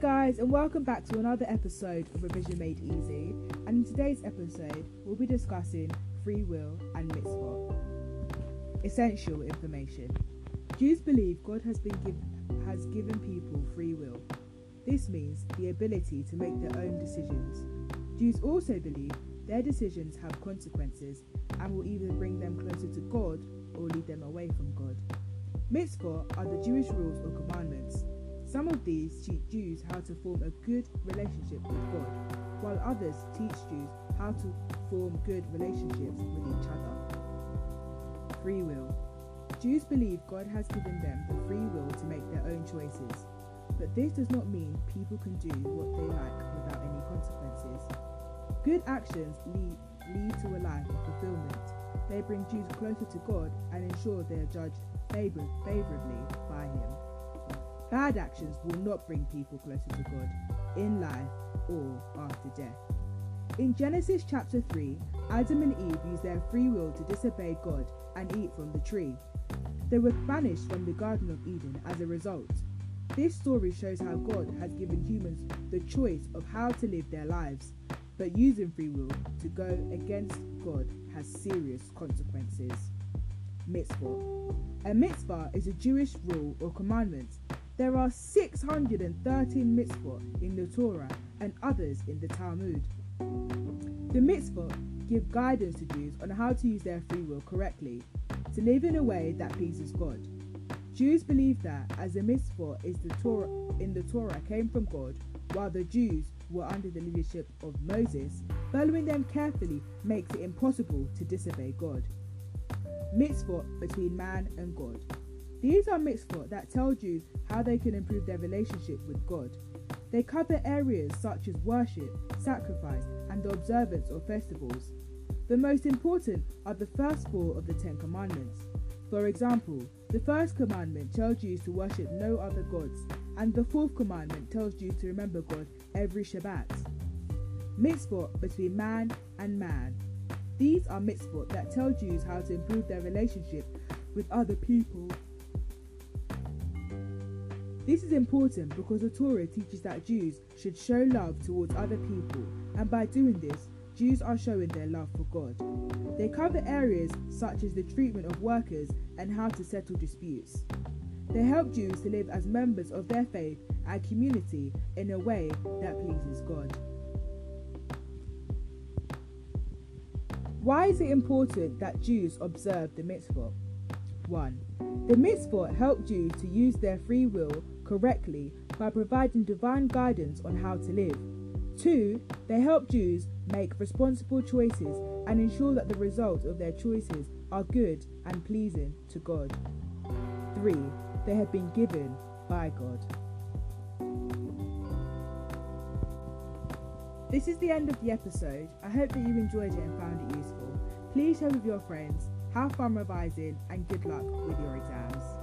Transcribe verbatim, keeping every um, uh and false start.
guys, and welcome back to another episode of Revision Made Easy. And in today's episode, we'll be discussing free will and mitzvot. Essential information. Jews believe God has been give, has given people free will. This means the ability to make their own decisions. Jews also believe their decisions have consequences and will either bring them closer to God or lead them away from God. Mitzvot are the Jewish rules or commandments. Some of these teach Jews how to form a good relationship with God, while others teach Jews how to form good relationships with each other. Free will. Jews believe God has given them the free will to make their own choices, but this does not mean people can do what they like without any consequences. Good actions lead, lead to a life of fulfillment. They bring Jews closer to God and ensure they are judged favor- favourably by Him. Bad actions will not bring people closer to God, in life or after death. In Genesis chapter three, Adam and Eve used their free will to disobey God and eat from the tree. They were banished from the Garden of Eden as a result. This story shows how God has given humans the choice of how to live their lives, but using free will to go against God has serious consequences. Mitzvah. A mitzvah is a Jewish rule or commandment. There are six hundred thirteen mitzvot in the Torah and others in the Talmud. The mitzvot give guidance to Jews on how to use their free will correctly, to live in a way that pleases God. Jews believe that as a mitzvot is the Torah in the Torah came from God, while the Jews were under the leadership of Moses, following them carefully makes it impossible to disobey God. Mitzvot between man and God. These are mitzvot that tell Jews how they can improve their relationship with God. They cover areas such as worship, sacrifice, and the observance of festivals. The most important are the first four of the Ten Commandments. For example, the first commandment tells Jews to worship no other gods, and the fourth commandment tells Jews to remember God every Shabbat. Mitzvot between man and man. These are mitzvot that tell Jews how to improve their relationship with other people. This is important because the Torah teaches that Jews should show love towards other people, and by doing this, Jews are showing their love for God. They cover areas such as the treatment of workers and how to settle disputes. They help Jews to live as members of their faith and community in a way that pleases God. Why is it important that Jews observe the mitzvot? one. The mitzvot help Jews to use their free will correctly by providing divine guidance on how to live. two. They help Jews make responsible choices and ensure that the results of their choices are good and pleasing to God. three. They have been given by God. This is the end of the episode. I hope that you enjoyed it and found it useful. Please share with your friends. Have fun revising and good luck with your exams.